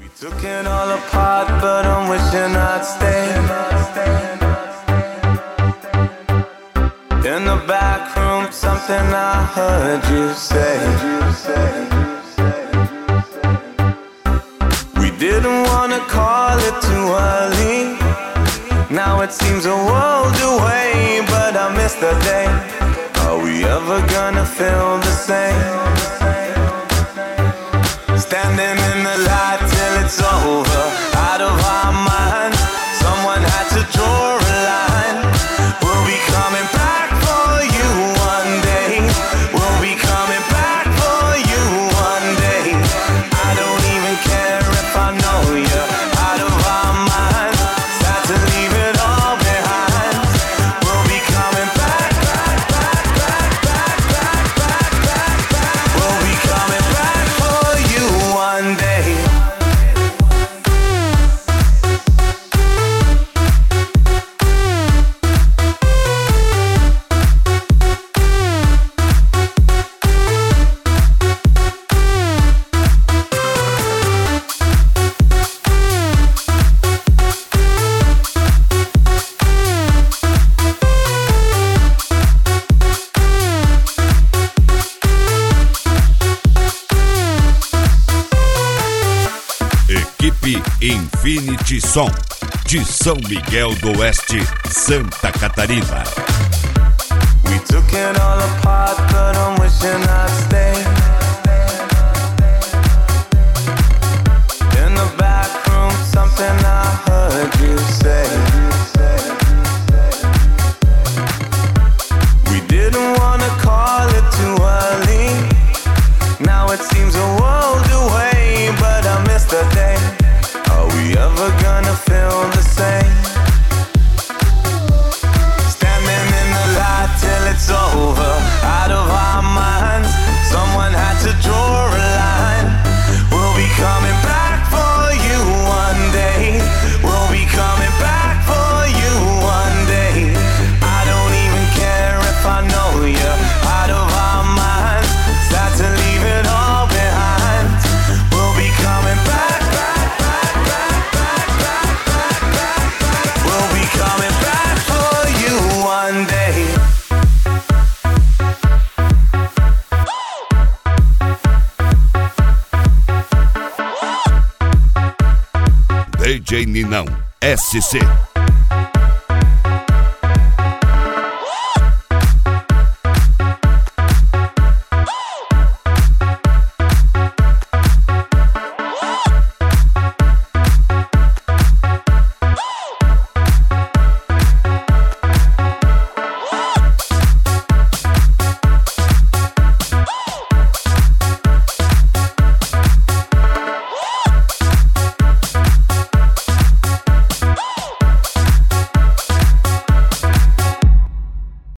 Took it all apart, but I'm wishing I'd stay. In the back room, something I heard you say. We didn't wanna call it too early. Now it seems a world away, but I miss the day. Are we ever gonna feel the same? Standing in the light till it's over, out of our minds. Someone had to draw a line. We'll be coming back for you one day. We'll be coming back for you one day. I don't even care if I know you're out of our minds. Sad to leave it all behind. We'll be coming back, back, back, back, back, back, back, back, back. We'll be coming back for you one day. Equipe Infinity Som, de São Miguel do Oeste, Santa Catarina. We took it all apart, but I'm wishing I'd stay. In the back room, something I heard you say. We didn't wanna call it too early. Now it seems a world away, but I miss the day. Are we ever gonna feel the same? Standing in the light till it's over, out of our minds. Someone had to draw a line. We'll be coming back for you one day. We'll be coming back for you one day. I don't even care if I know you're out of our minds. Sad to leave it all behind. We'll be coming back, back, back, back, back, back, back, back, back. We'll be coming back for you one day. DJ Ninão, SC.